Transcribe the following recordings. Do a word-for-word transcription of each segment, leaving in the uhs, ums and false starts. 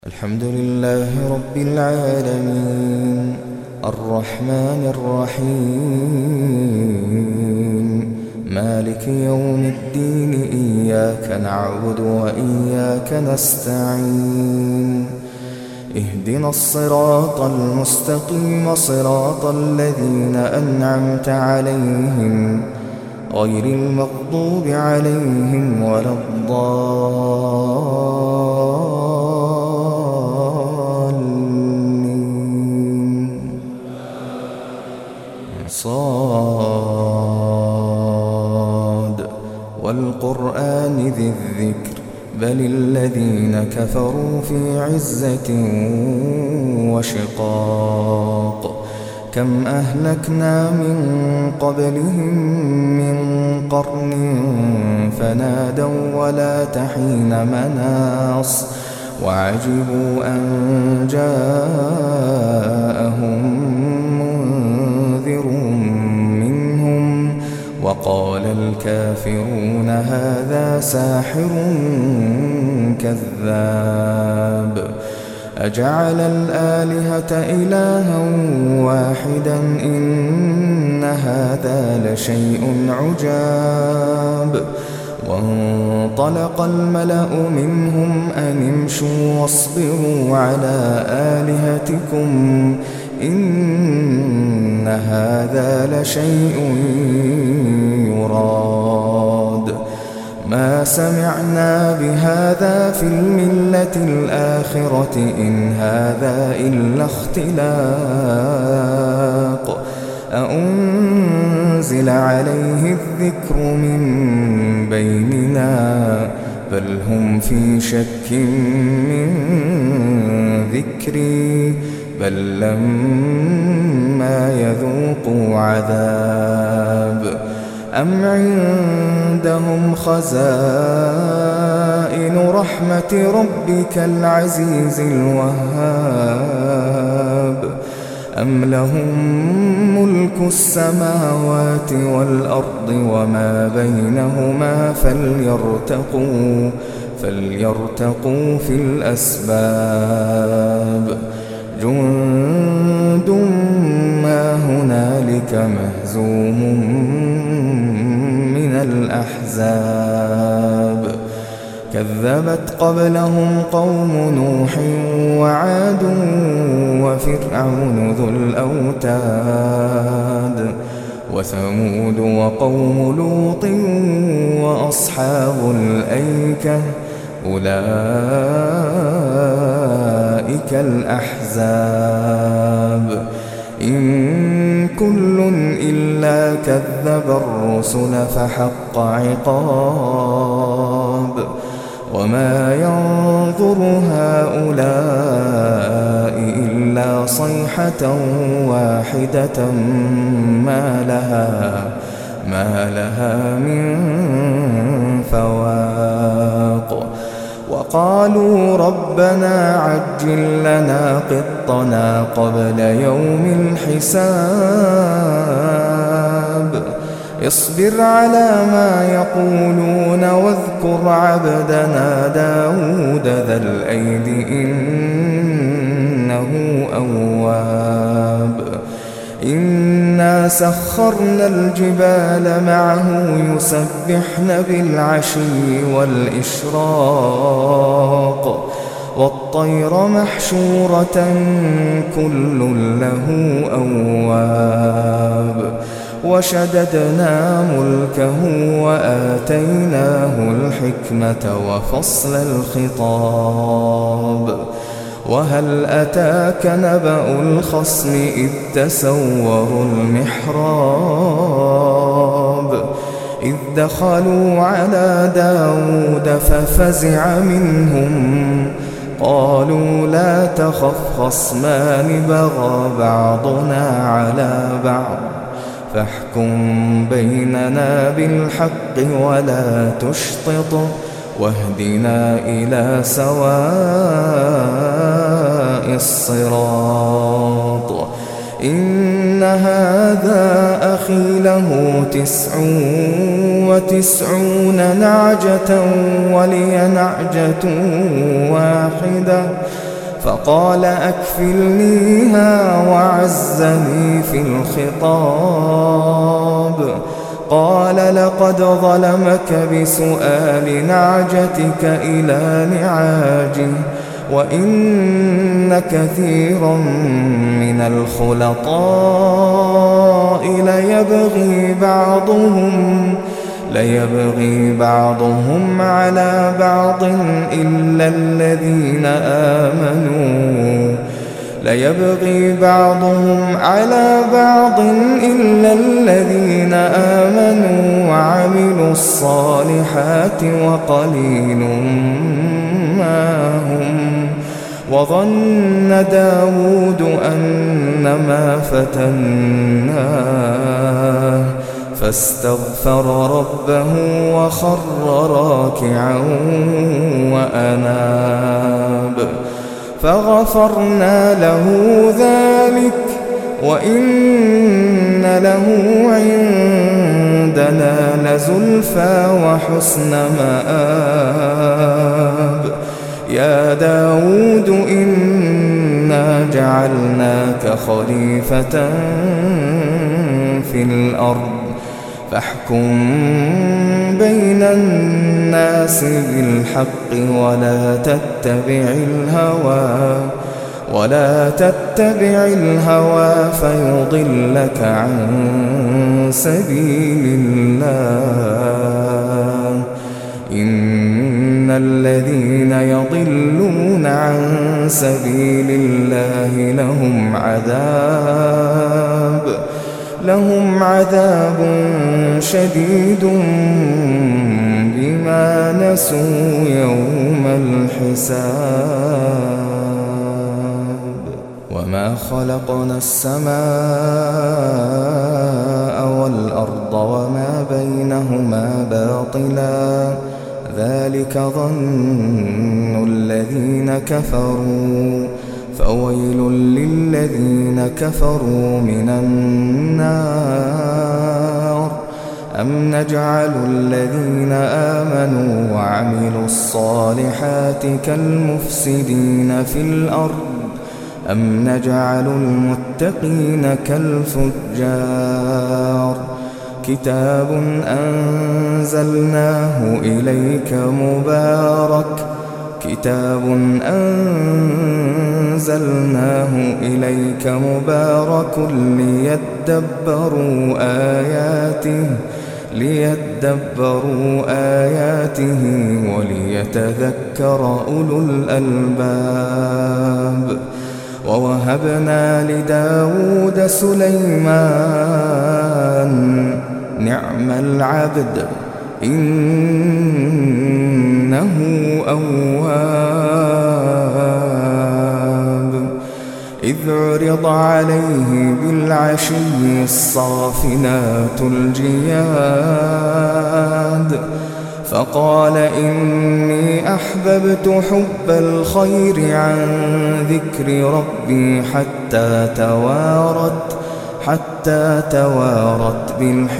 الحمد لله رب العالمين الرحمن الرحيم مالك يوم الدين إياك نعبد وإياك نستعين اهدنا الصراط المستقيم صراط الذين أنعمت عليهم غير المغضوب عليهم ولا الضالين. صاد والقرآن ذي الذكر بل الذين كفروا في عزة وشقاق كم أهلكنا من قبلهم من قرن فنادوا ولا تحين مناص وعجبوا أن جاءهم منذر منهم وقال الكافرون هذا ساحر كذاب أجعل الآلهة إلها واحدا إن هذا لشيء عجاب وانطلق الملأ منهم أن امشوا واصبروا على آلهتكم إن هذا لشيء يراد ما سمعنا بهذا في الملة الآخرة إن هذا إلا اختلاق أأنزل عليه الذكر من بيننا بل هم في شك من ذكري بل لما يذوقوا عذاب أم عندهم خزائن رحمة ربك العزيز الوهاب أم لهم ملك السماوات والأرض وما بينهما فليرتقوا فليرتقوا في الأسباب جند ما هنالك مهزوم من الأحزاب كذبت قبلهم قوم نوح وعاد وفرعون ذو الأوتاد وثمود وقوم لوط وأصحاب الأيكة أولئك الأحزاب إن كل إلا كذب الرسل فحق عقاب وما ينظر هؤلاء إلا صيحة واحدة ما لها ما لها من فواق وقالوا ربنا عجل لنا قطنا قبل يوم الحساب اصبر على ما يقولون واذكر عبدنا داود ذا الأيد إنه أواب إنا سخرنا الجبال معه يسبحن بالعشي والإشراق والطير محشورة كل له أواب وشددنا ملكه وآتيناه الحكمة وفصل الخطاب وهل أتاك نبأ الخصم إذ تسوروا المحراب إذ دخلوا على داود ففزع منهم قالوا لا تخف خصمان بغى بعضنا على بعض فاحكم بيننا بالحق ولا تشطط واهدنا إلى سواء الصراط إن هذا أخي له تسع وتسعون نعجة ولي نعجة واحدة فقال أكفلنيها وعزني في الخطاب. قال لقد ظلمك بسؤال نعجتك إلى نعاجه وإن كثيرا من الخلطاء ليبغي بعضهم ليبغي بعضهم على بعض إلا الذين آمنوا ليبغي بعضهم على بعض إلا الذين آمنوا وعملوا الصالحات وقليل ما هم. وظن داود أنما فتناه فاستغفر ربه وخر راكعا وأناب فغفرنا له ذلك وإن له عندنا لزلفى وحسن مآب. يا داود إنا جعلناك خليفة في الأرض فاحكم بين الناس بالحق ولا تتبع الهوى ولا تتبع الهوى فيضلك عن سبيل الله. إن الذين يضلون عن سبيل الله لهم عذاب لهم عذاب شديد بما نسوا يوم الحساب. وما خلقنا السماء والأرض وما بينهما باطلا ذلك ظن الذين كفروا فويل للذين كفروا من النار. أم نجعل الذين آمنوا وعملوا الصالحات كالمفسدين في الأرض أم نجعل المتقين كالفجار. كتاب أنزلناه إليك مبارك كتاب أنزلناه إليك مبارك ليدبروا آياته ليدبروا آياته وليتذكر أولو الألباب. ووهبنا لداود سليمان نعم العبد إنه أواب. إذ عرض عليه بالعشي الصافنات الجياد فقال إني أحببت حب الخير عن ذكر ربي حتى توارت حتى توارت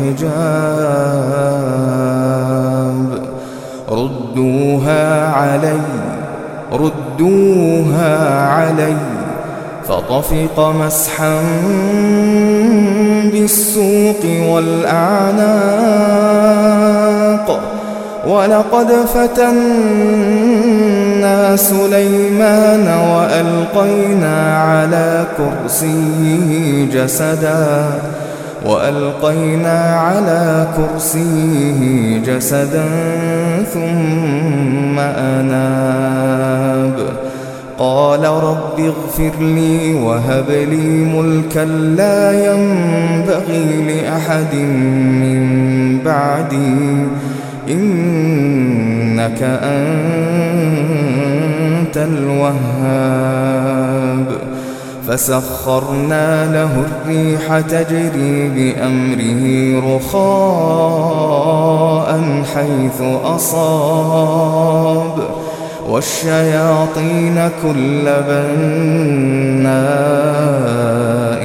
بالحجاب. ردوها علي ردوها علي فطفق مسحا بالسوق والأعناق. ولقد فتنا سليمان وألقينا على كرسيه جسدا وألقينا على كرسيه جسدا ثم أناب. قال رب اغفر لي وهب لي ملكا لا ينبغي لأحد من بعدي إنك أنت الوهاب. فسخرنا له الريح تجري بأمره رخاء حيث أصاب والشياطين كل بناء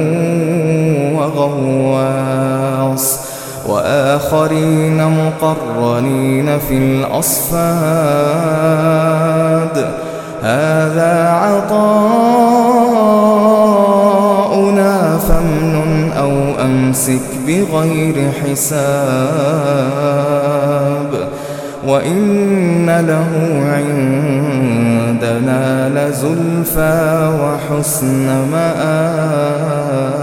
وغواص وآخرين مقرنين في الأصفاد هذا عطاؤنا فامنن أو أمسك بغير حساب وإن له عندنا لزلفى وحسن مآب.